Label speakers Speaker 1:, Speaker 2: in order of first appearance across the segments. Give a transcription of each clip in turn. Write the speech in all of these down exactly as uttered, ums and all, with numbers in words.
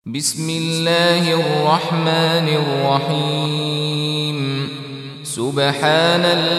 Speaker 1: بسم الله الرحمن الرحيم سبحان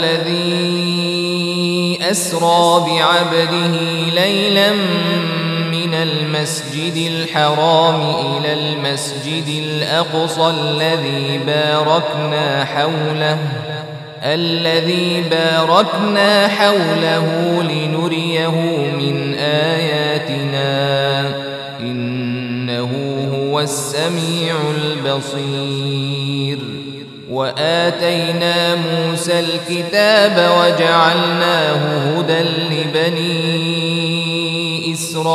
Speaker 1: الذي أسرى بعبده ليلا من المسجد الحرام إلى المسجد الأقصى الذي باركنا حوله الذي باركنا حوله لنريه من آياتنا إنه هو السميع البصير. وآتينا موسى الكتاب وجعلناه هدى لبني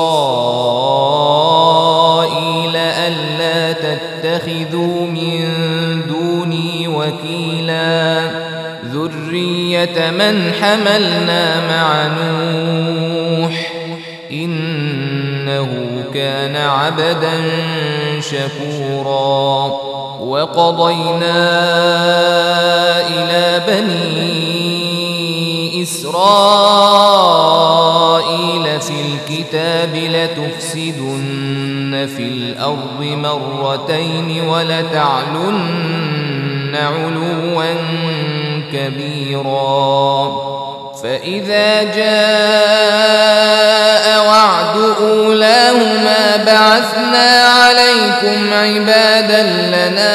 Speaker 1: إسرائيل ألا تتخذوا من دوني وكيلا ذرية من حملنا مع نوح إنه كان عبدا شكورا. وقضينا إلى بني إسرائيل في الكتاب لتفسدن في الأرض مرتين ولتعلن علوا كبيرا. فإذا جاء وعد أولاهما بعثنا عليكم عبادا لنا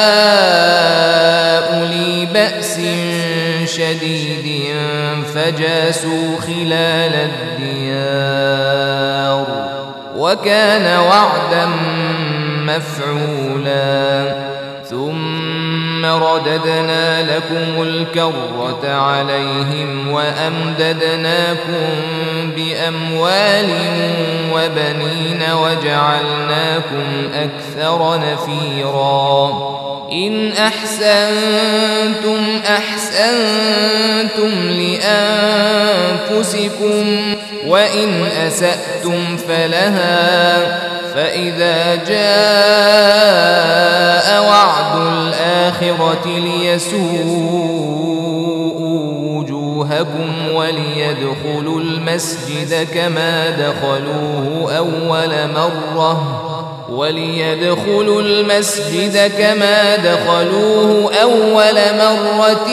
Speaker 1: أولي بأس شديد فجاسوا خلال الديار وكان وعدا مفعولا. ثم رددنا لكم الكرة عليهم وأمددناكم بأموال وبنين وجعلناكم أكثر نفيرا. إن أحسنتم أحسنتم لأنفسكم وإن أسأتم فلها. فإذا جاء وعد الآخرة ليسوءوا وجوهكم وليدخلوا المسجد كما دخلوه أول مرة وليدخلوا المسجد كما دخلوه أول مرة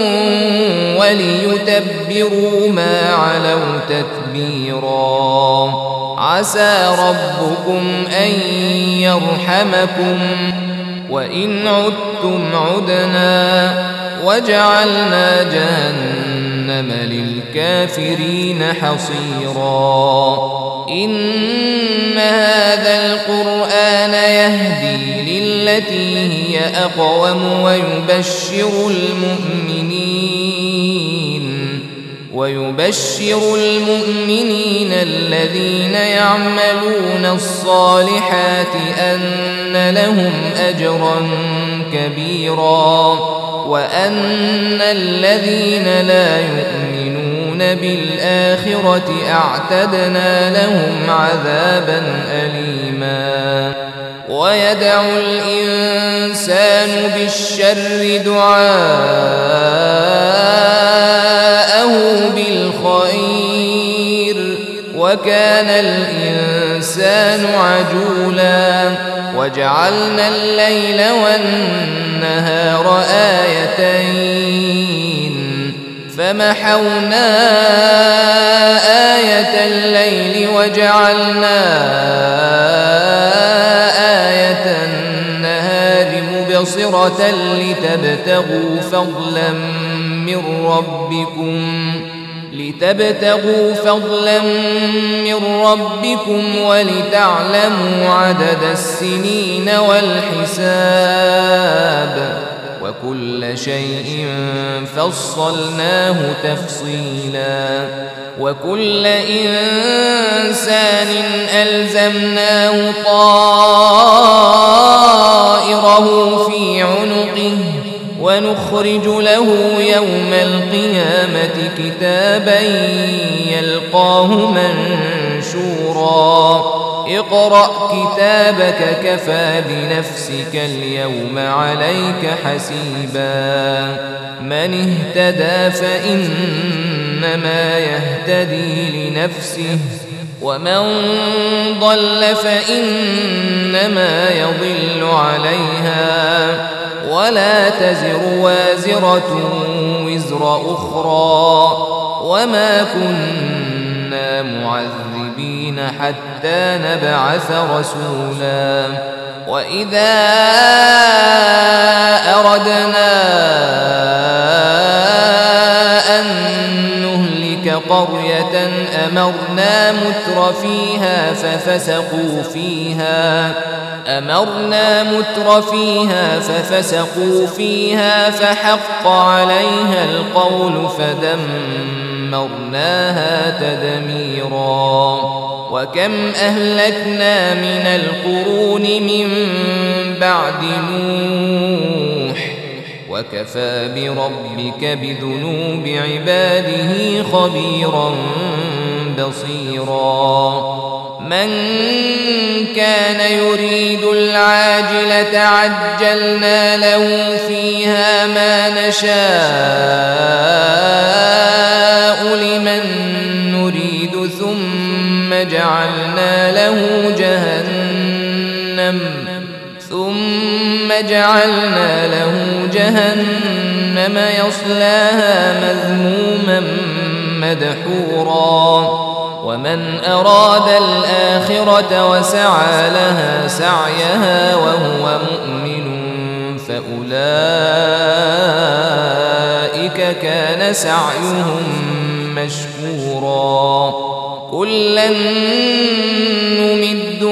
Speaker 1: وليتبروا ما علوا تتبيرا. عسى ربكم أن يرحمكم وإن عدتم عدنا وجعلنا جهنم للكافرين حصيرا. إن هذا القرآن يهدي للتي هي أقوم ويبشر المؤمنين ويبشر المؤمنين الذين يعملون الصالحات أن لهم أجرا كبيرا وأن الذين لا يؤمنون بالآخرة أعتدنا لهم عذابا أليما. ويدعو الإنسان بالشر دعاءه بالخير وكان الإنسان عجولا. وجعلنا الليل والنهار آيتين فمحونا آية الليل وجعلنا آية النهار مبصرة لتبتغوا فضلا من ربكم لتبتغوا فضلا من ربكم ولتعلموا عدد السنين والحساب وكل شيء فصلناه تفصيلا. وكل إنسان ألزمناه طائره في عنقه ونخرج له يوم القيامة كتابا يلقاه منشورا. اقرأ كتابك كفى بنفسك اليوم عليك حسيبا. من اهتدى فإنما يهتدي لنفسه ومن ضل فإن إنما يضل عليها ولا تزر وازرة وزر أخرى وما كنا معذبين حتى نبعث رسولا وإذا أردنا أن نهلك قرية أمرنا متر فيها ففسقوا فيها أمرنا متر فيها ففسقوا فيها فحق عليها القول فدمرناها تدميرا وكم أهلكنا من القرون من بعد نوح وكفى بربك بذنوب عباده خبيرا بصيرا من كان يريد العاجلة عجلنا له فيها ما نشاء لمن نريد ثم جعلنا له جهنم ثم جعلنا له جهنم يصلاها مذموما مدحورا ومن أراد الآخرة وسعى لها سعيها وهو مؤمن فأولئك كان سعيهم مشكورا كلا نمد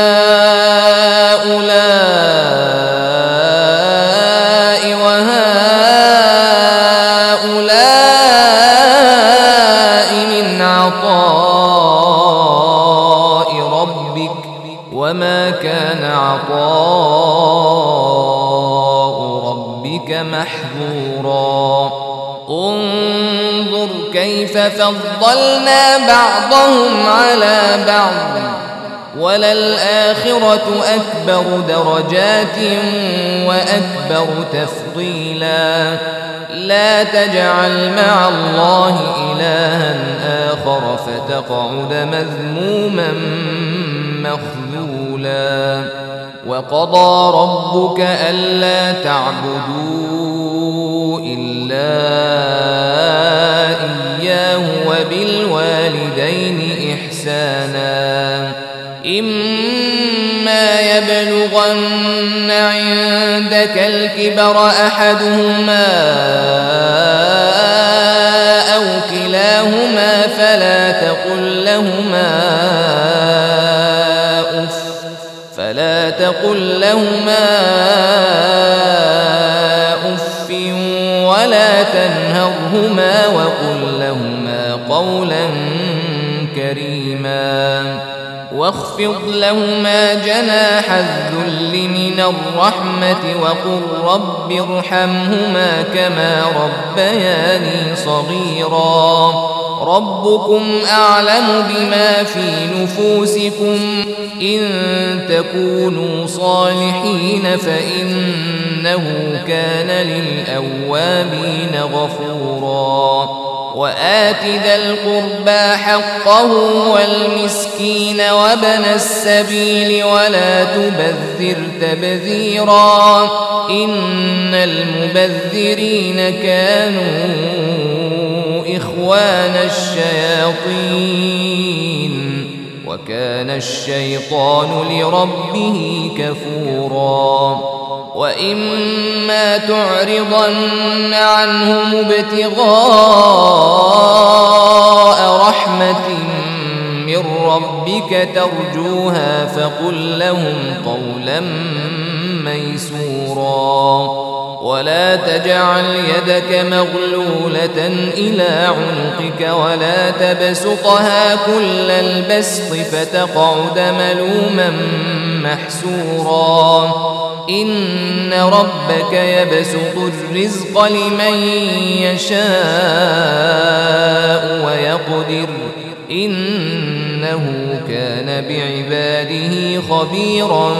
Speaker 1: هؤلاء وهؤلاء من عطاء ربك وما كان عطاء ربك محظورا انظر كيف فضلنا بعضهم على بعض وللآخرة أكبر درجات وأكبر تفضيلا لا تجعل مع الله إلها آخر فتقعد مذموما مخذولا وقضى ربك ألا تعبدوا إلا إياه وبالوالدين إحسانا إما يبلغن عندك الكبر أحدهما أو كلاهما فلا تقل لهما أف فلا تقل لهما أف ولا تنهرهما وقل لهما قولا كريما واخفض لهما جناح الذل من الرحمة وقل رب ارحمهما كما ربياني صغيرا ربكم أعلم بما في نفوسكم إن تكونوا صالحين فإنه كان للأوابين غفورا وآت ذا القربى حقه والمسكين وابن السبيل ولا تبذر تبذيرا إن المبذرين كانوا إخوان الشياطين وكان الشيطان لربه كفورا وإما تعرضن عنهم ابتغاء رحمة من ربك ترجوها فقل لهم قولا ميسورا ولا تجعل يدك مغلولة إلى عنقك ولا تبسطها كل البسط فتقعد ملوما محسورا إن ربك يبسط الرزق لمن يشاء ويقدر إنه كان بعباده خبيرا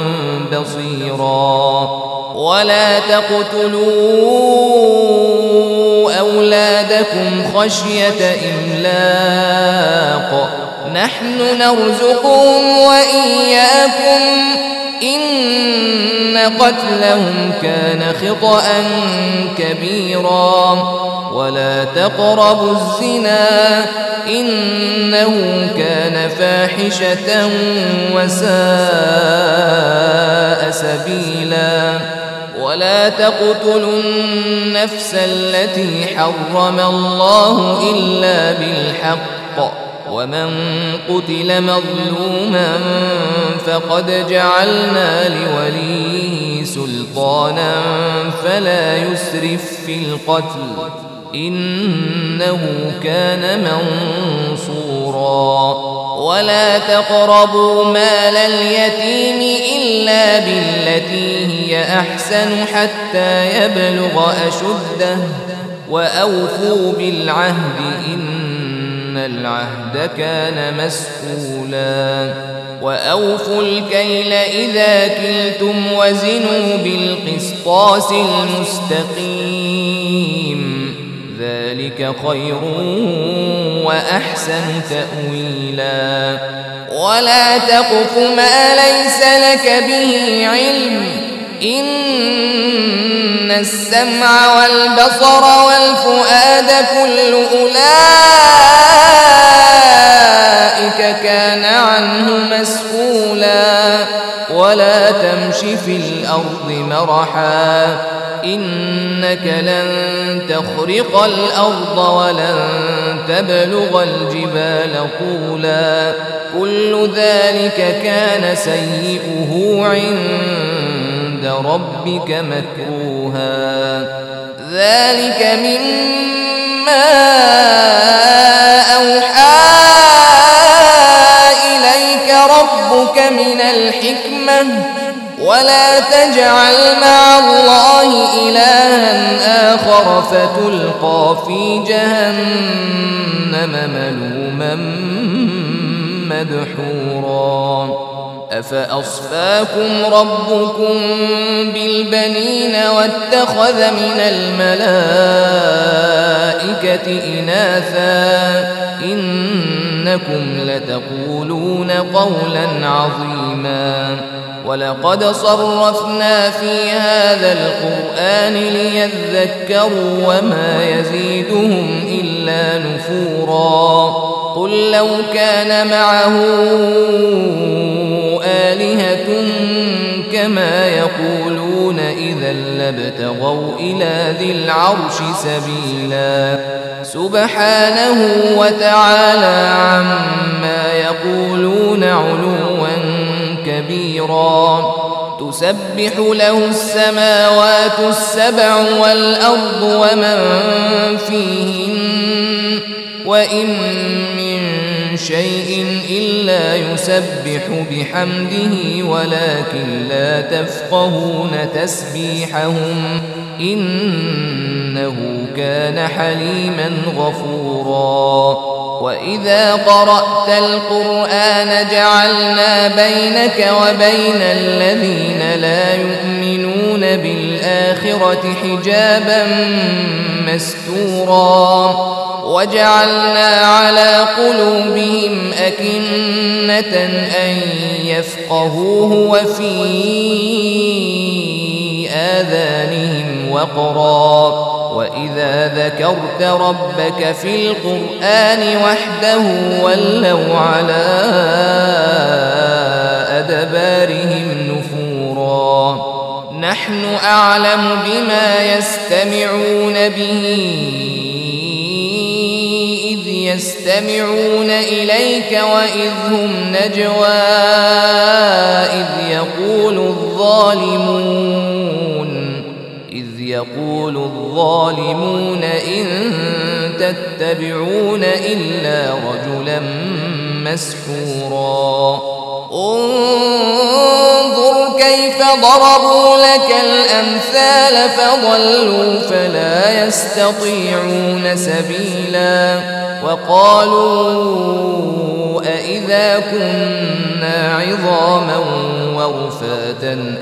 Speaker 1: بصيرا ولا تقتلوا أولادكم خشية إملاق نحن نرزقهم وإياكم إن قتلهم كان خطأ كبيرا ولا تقربوا الزنا إنه كان فاحشة وساء سبيلا ولا تقتلوا النفس التي حرم الله إلا بالحق ومن قتل مظلوما فقد جعلنا لوليه سلطانا فلا يسرف في القتل إنه كان منصورا ولا تقربوا مال اليتيم إلا بالتي هي أحسن حتى يبلغ أشده وأوفوا بالعهد إن العهد كان مسؤولا وأوفوا الكيل إذا كلتم وزنوا بالقسطاس المستقيم ذلك خير وأحسن تأويلا ولا تقف ما ليس لك به علم إن السمع والبصر والفؤاد كل أولئك كان عنه مسؤولا ولا تمش في الأرض مرحا إنك لن تخرق الأرض ولن تبلغ الجبال طولا كل ذلك كان سيئه عند ربك مكروها ذلك مما أوحى إليك ربك من الحكمة ولا تجعل مع الله إلها آخر فتلقى في جهنم ملوما مدحورا أفأصفاكم ربكم بالبنين واتخذ من الملائكة إناثا إنكم لتقولون قولا عظيما ولقد صرفنا في هذا القرآن ليذكروا وما يزيدهم إلا نفورا قل لو كان معه آلهة كما يقولون إذا لابتغوا إلى ذي العرش سبيلا سبحانه وتعالى عما يقولون علوا كبيرا تسبح له السماوات السبع والأرض ومن فيهن وإن من شيء إلا يسبح بحمده ولكن لا تفقهون تسبيحهم إنه كان حليما غفورا وإذا قرأت القرآن جعلنا بينك وبين الذين لا يؤمنون بالآخرة حجابا مستورا وجعلنا على قلوبهم أكنة أن يفقهوه وفي آذانهم وقرا وإذا ذكرت ربك في القرآن وحده ولوا على أدبارهم نفورا نحن أعلم بما يستمعون به إذ يستمعون إليك وإذ هم نجوى إذ يقول الظالمون إذ يقول الظالمون إن تتبعون إلا رجلا مسحورا انظر كيف ضربوا لك الأمثال فضلوا فلا يستطيعون سبيلا وقالوا أإذا كنا عظاما ورفاتا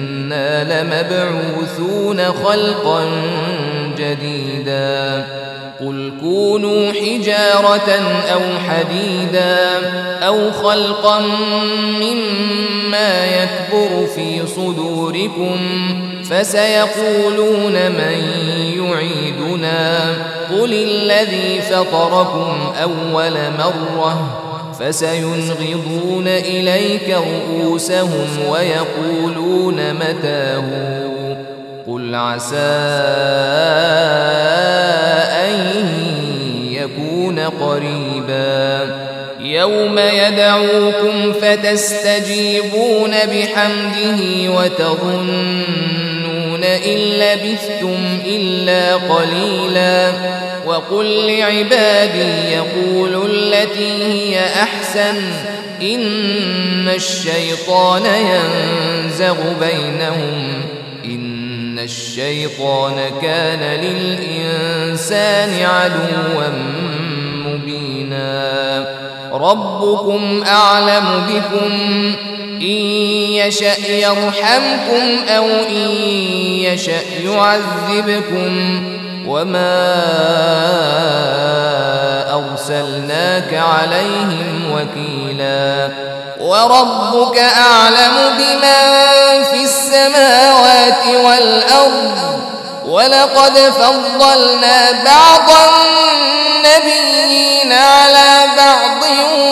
Speaker 1: أإنا لمبعوثون خلقا جديدا قل كونوا حجارة أو حديدا أو خلقا مما يكبر في صدوركم فسيقولون من يعيدنا قل الذي فطركم أول مرة فسينغضون إليك رؤوسهم ويقولون متى هو قل عسى أن يكون قريبا يوم يدعوكم فتستجيبون بحمده وتظنون إن لبثتم إلا قليلا وقل لعبادي يقولوا التي هي أحسن إن الشيطان ينزغ بينهم إن الشيطان كان للإنسان عدوا مبينا ربكم أعلم بكم إن يشأ يرحمكم أو إن يشأ يعذبكم وما أرسلناك عليهم وكيلا وربك أعلم بمن في السماوات والأرض ولقد فضلنا بعض النبيين على بعض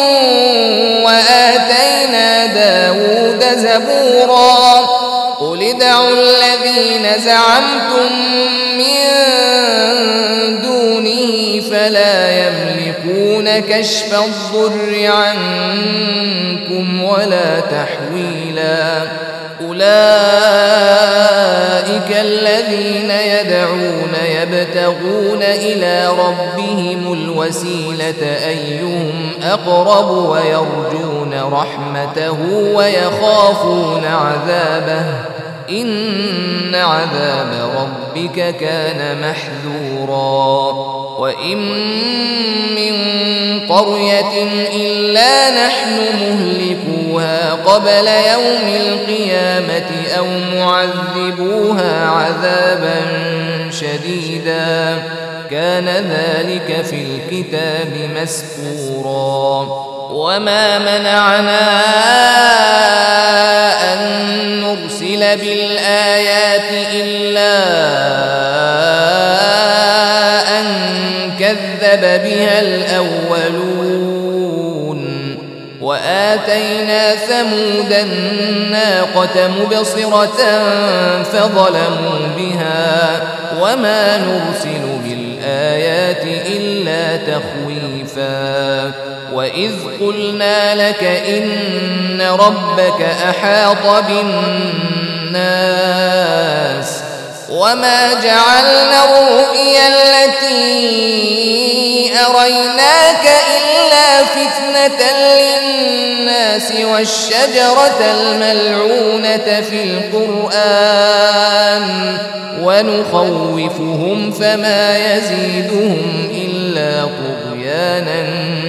Speaker 1: وآتينا داود زبورا قل ادعوا الذين زعمتم من دونه فلا يملكون كشف الضر عنكم ولا تحويلا أولئك الذين يدعون يبتغون إلى ربهم الوسيلة أيهم أقرب ويرجون رحمته ويخافون عذابه إن عذاب ربك كان محذورا وإن من قرية إلا نحن مهلكوها قبل يوم القيامة أو معذبوها عذابا شديدا كان ذلك في الكتاب مسطورا وما منعنا أن نرسل بالآيات إلا أن كذب بها الأولون وآتينا ثمود الناقة مبصرة فظلموا بها وما نرسل بالآيات إلا تخويفا وإذ قلنا لك إن ربك أحاط بالناس وما جعلنا الرؤيا التي أريناك إلا فتنة للناس والشجرة الملعونة في القرآن ونخوفهم فما يزيدهم إلا طغيانا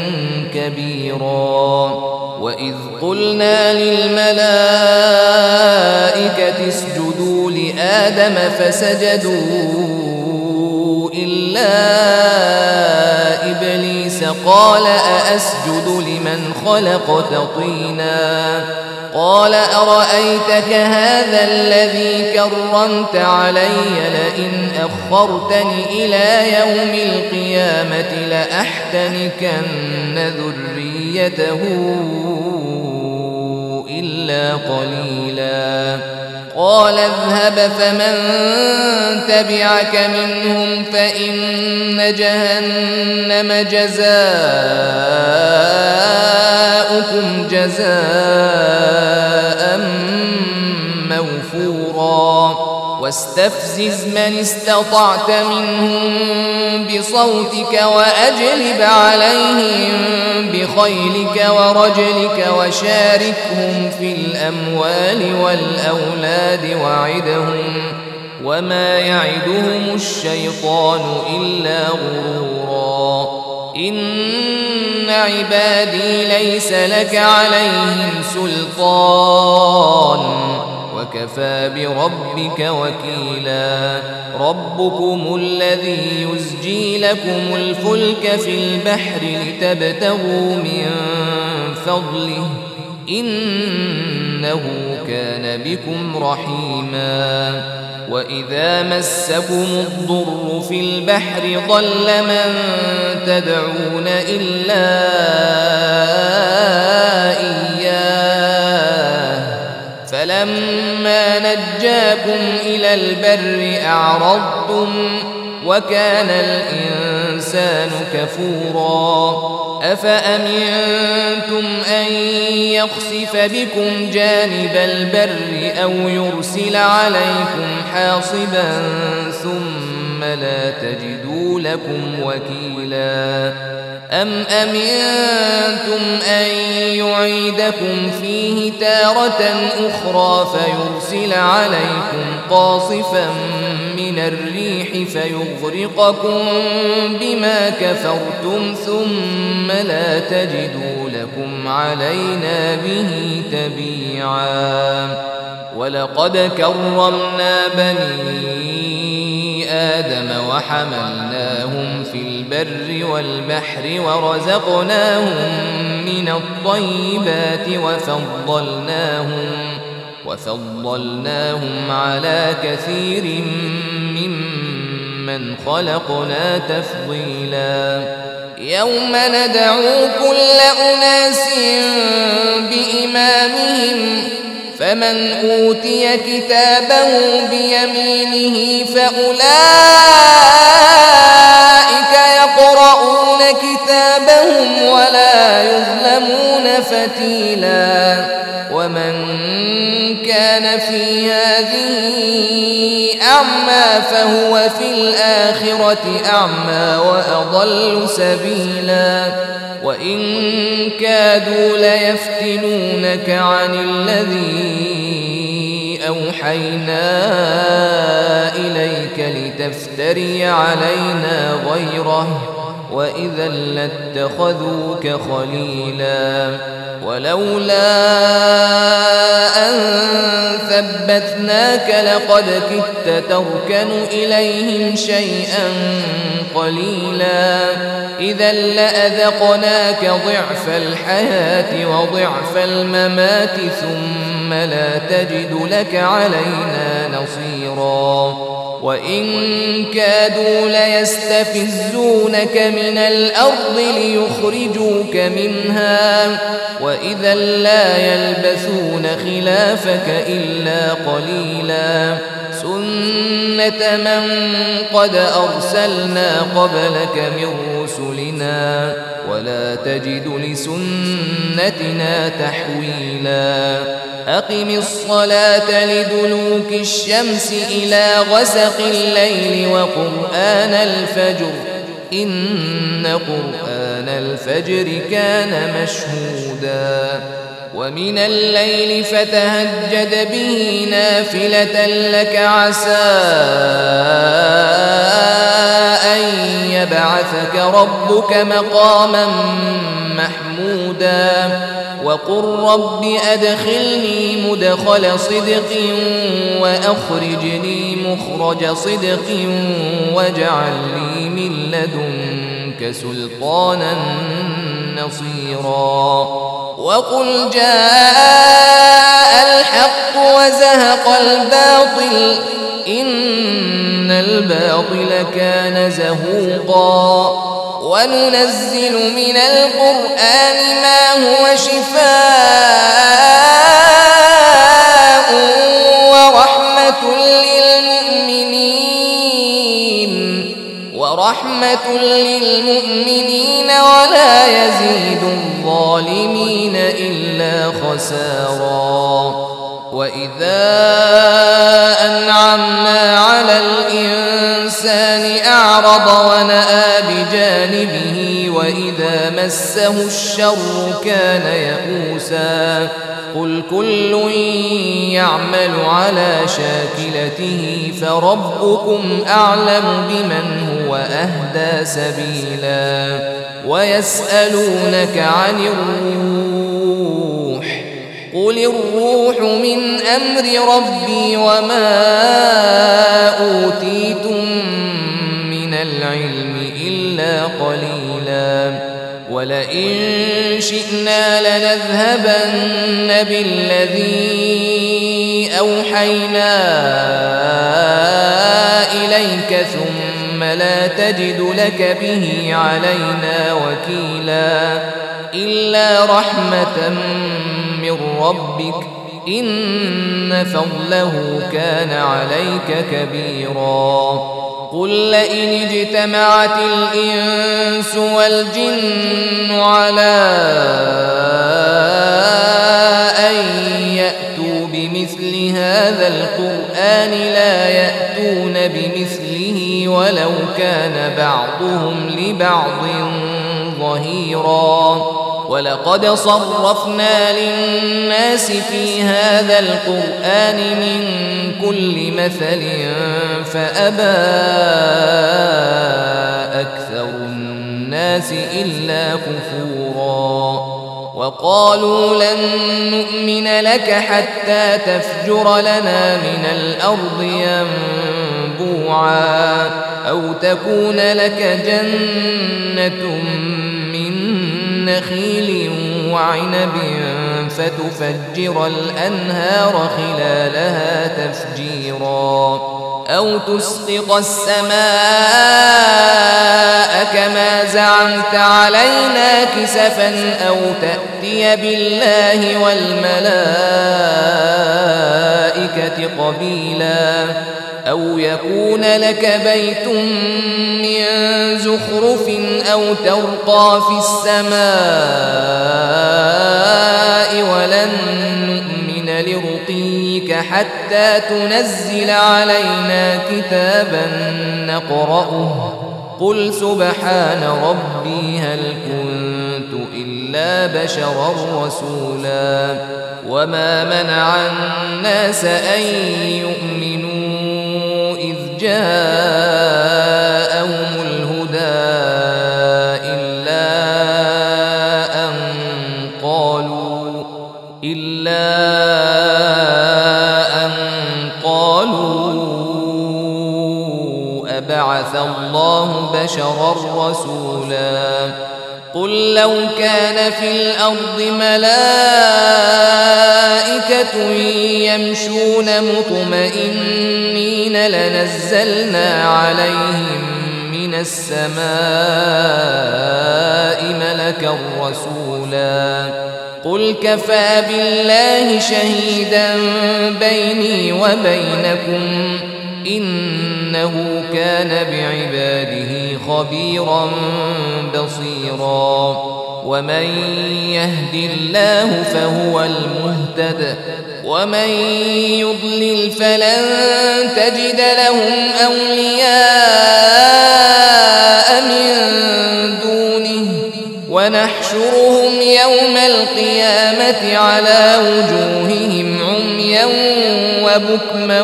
Speaker 1: كبيرا وإذ قلنا للملائكة اسجدوا لآدم فسجدوا إلا إبليس قال أأسجد لمن خلقت طينا قال أرأيتك هذا الذي كرمت علي لئن أخرتني إلى يوم القيامة لأحتنكن ذريته إلا قليلا قال اذهب فمن تبعك منهم فإن جهنم جزاؤكم جزاء موفورا واستفزز من استطعت منهم بصوتك وأجلب عليهم بخيلك ورجلك وشاركهم في الأموال والأولاد وعدهم وما يعدهم الشيطان إلا غرورا إن عبادي ليس لك عليهم سلطان وكفى بربك وكيلا ربكم الذي يزجي لكم الفلك في البحر لتبتغوا من فضله إنه كان بكم رحيما وإذا مسكم الضر في البحر ضل من تدعون إلا إياه فلما نجاكم إلى البر أعرضتم وكان الإنسان كفورا أفأمنتم أن يخسف بكم جانب البر أو يرسل عليكم حاصبا ثم لا تجدوا لكم وكيلا أم أمنتم أن يعيدكم فيه تارة أخرى فيرسل عليكم قاصفا من الريح فيغرقكم بما كفرتم ثم لا تجدوا لكم علينا به تبيعا ولقد كرمنا بني آدم وحملناهم في البر والبحر ورزقناهم من الطيبات وفضلناهم وفضلناهم على كثير ممن خلقنا تفضيلا يوم ندعو كل أناس بإمامهم فمن أوتي كتابه بيمينه فأولئك يقرؤون كتابهم ولا يظلمون فتيلا ومن كان في هذه أعمى فهو في الآخرة أعمى وأضل سبيلا وإن كادوا ليفتنونك عن الذي أوحينا إليك لتفتري علينا غيره وإذا لاتخذوك خليلا ولولا أن ثبتناك لقد كدت تركن إليهم شيئا قليلا إذا لأذقناك ضعف الحياة وضعف الممات ثم لا تجد لك علينا نصيرا وإن كادوا ليستفزونك من الأرض ليخرجوك منها وإذا لا يلبثون خلافك إلا قليلا سنة من قد أرسلنا قبلك من رسلنا ولا تجد لسنتنا تحويلا أقم الصلاة لدلوك الشمس إلى غسق الليل وقرآن الفجر إن قرآن الفجر كان مشهودا ومن الليل فتهجد به نافلة لك عسى أن يبعثك ربك مقاما محمودا وقل رب أدخلني مدخل صدق وأخرجني مخرج صدق واجعل لي من لدنك سلطانا نصيرا وقل جاء الحق وزهق الباطل إن الباطل كان زهوقا وننزل من القرآن ما هو شفاء ورحمة للمؤمنين ورحمة للمؤمنين ولا يزيد الظالمين إلا خسارا وإذا أنعمنا على الإنسان أعرض ونأى بجانبه وإذا مسه الشر كان يئوسا قل كل يعمل على شاكلته فربكم أعلم بمن هو أهدى سبيلا ويسألونك عن الروح قل الروح من أمر ربي وما أوتيتم من العلم إلا قليلا ولئن شئنا لنذهبن بالذي أوحينا إليك ثم لا تجد لك به علينا وكيلا إلا رحمة من ربك إن فضله كان عليك كبيرا قل لئن اجتمعت الإنس والجن على أن يأتوا بمثل هذا القرآن لا يأتون بمثله ولو كان بعضهم لبعض ظهيرا ولقد صرفنا للناس في هذا القرآن من كل مثل فأبى أكثر الناس إلا كفورا وقالوا لن نؤمن لك حتى تفجر لنا من الأرض ينبوعا أو تكون لك جنة من نخيل وعنب فتفجر الأنهار خلالها تفجيرا أو تسقط السماء كما زعمت علينا كسفا أو تأتي بالله والملائكة قبيلا أو يكون لك بيت من زخرف أو ترقى في السماء ولن نؤمن لرقيك حتى تنزل علينا كتابا نقرأه قل سبحان ربي هل كنت إلا بشرا رسولا وما منع الناس أن يؤمنوا إذ جاءهم الهدى إلا أن قالوا إلا أن قالوا أبعث الله بشرا رسولا قل لو كان في الأرض ملائكة يمشون مطمئنين لنزلنا عليهم من السماء ملكا رسولا قل كفى بالله شهيدا بيني وبينكم إنه كان بعباده خبيرا بصيرا ومن يهد الله فهو المهتد ومن يضلل فلن تجد لهم أولياء من دونه ونحشرهم يوم القيامة على وجوههم عميا وبكما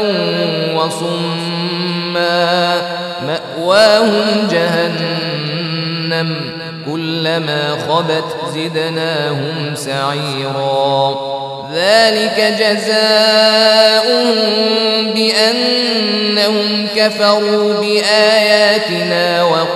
Speaker 1: وصما مأواهم جهنم كلما خبت زدناهم سعيرا ذلك جزاؤهم بأنهم كفروا بآياتنا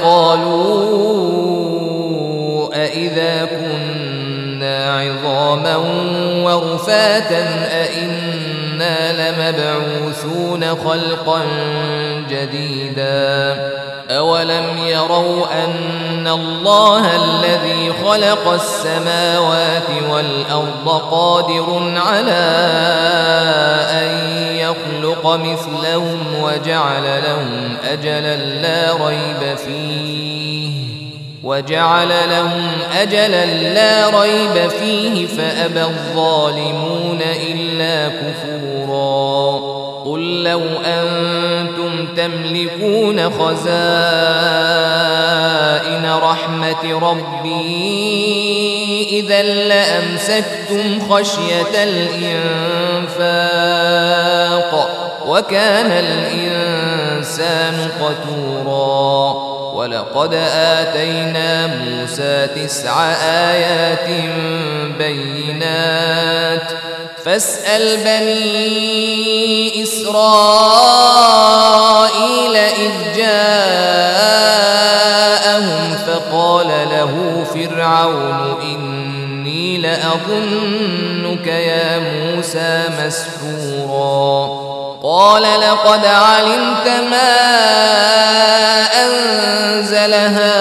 Speaker 1: وقالوا أإذا كنا عظاما ورفاتا أإنا لمبعوثون خلقا جديدا أولم يروا أن الله الذي خلق السماوات والأرض قادر على أن يخلق مثلهم وجعل لهم أجلا لا ريب فيه وجعل لهم أجلا لا ريب فيه فأبى الظالمون إلا كفورا قل لو أنتم تملكون خزائن رحمة ربي إذا لأمسكتم خشية الإنفاق وكان الإنسان قتورا ولقد آتينا موسى تسع آيات بينات فاسأل بني إسرائيل إذ جاءهم فقال له فرعون إني لأظنك يا موسى مسحورا قال لقد علمت ما أنزل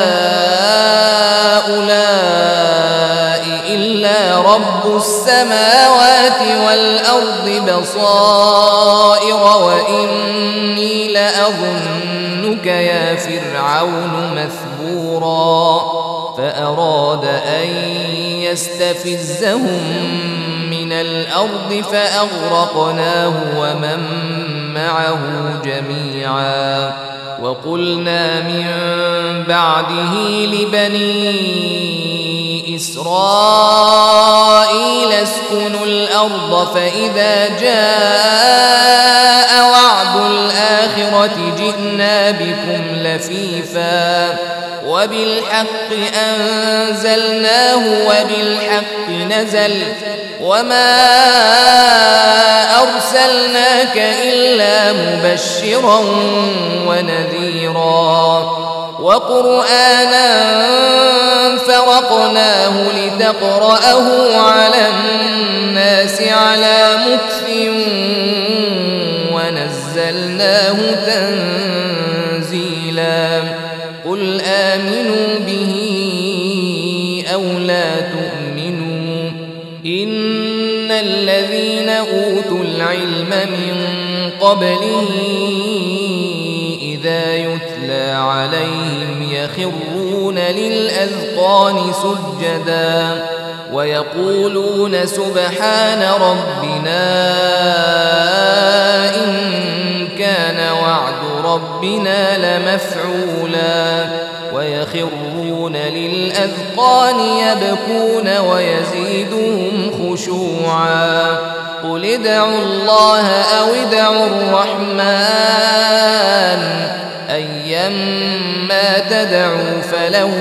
Speaker 1: هؤلاء إلا رب السماوات والأرض بصائر وإني لأظنك يا فرعون مثبورا فأراد أن يستفزهم من الأرض فأغرقناه ومن معه جميعا وقلنا من بعده لبني إسرائيل اسكنوا الأرض فإذا جاء وعد الآخرة جئنا بكم لفيفا وبالحق أنزلناه وبالحق نزل وما أرسلناك إلا مبشرا ونذيرا وقرآنا فرقناه لتقرأه على الناس على مكث ونزلناه تنزيلا قل آمنوا به أو لا تؤمنوا إن الذين أوتوا العلم من قبله إذا يتلى عليهم يخرون للأذقان سجدا ويقولون سبحان ربنا إن كان وعد ربنا لمفعولا ويخرون للأذقان يبكون ويزيدهم خشوعا قل ادعوا الله أو ادعوا الرحمن أيما تدعوا فله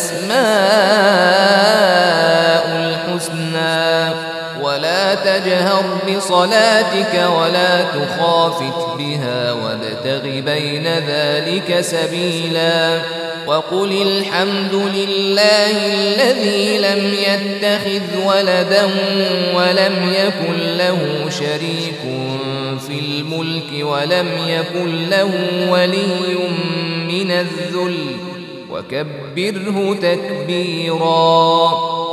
Speaker 1: الأسماء الحسنى ولا تجهر بصلاتك ولا تخافت بها وابتغ بين ذلك سبيلا وقل الحمد لله الذي لم يتخذ ولدا ولم يكن له شريك في الملك ولم يكن له ولي من الذل وكبره تكبيرا